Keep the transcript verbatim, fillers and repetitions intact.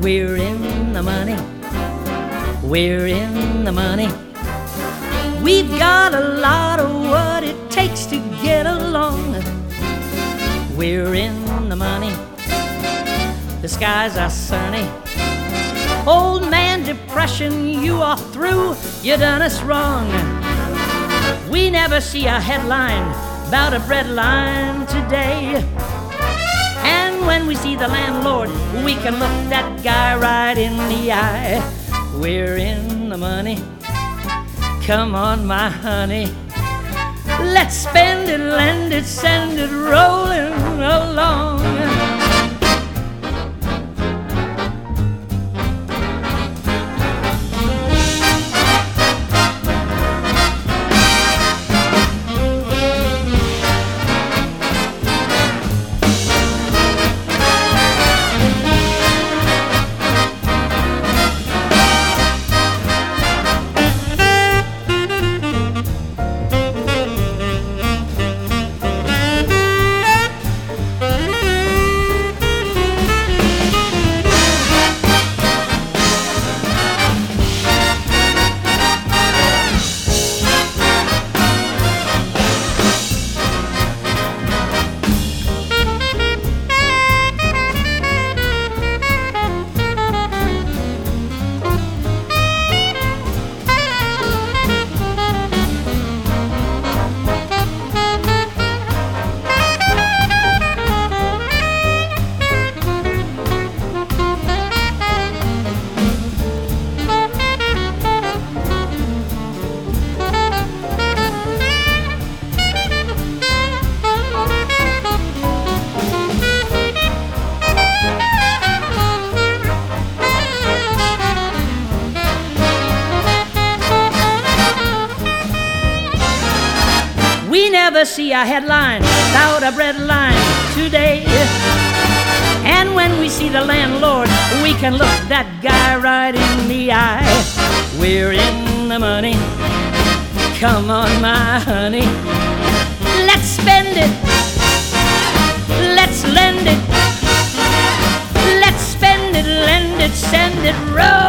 We're in the money. We're in the money. We've got a lot of what it takes to get along. We're in the money. The skies are sunny. Old man depression, you are through. You done us wrong. We never see a headline about a bread line today. And when we see the landlord, we can look that guy right in the eye. We're in the money. Come on, my honey. Let's spend it, lend it, send it rolling along. We never see a headline about a bread line today. And when we see the landlord, we can look that guy right in the eye. We're in the money. Come on, my honey. Let's spend it. Let's lend it. Let's spend it, lend it, send it, roll.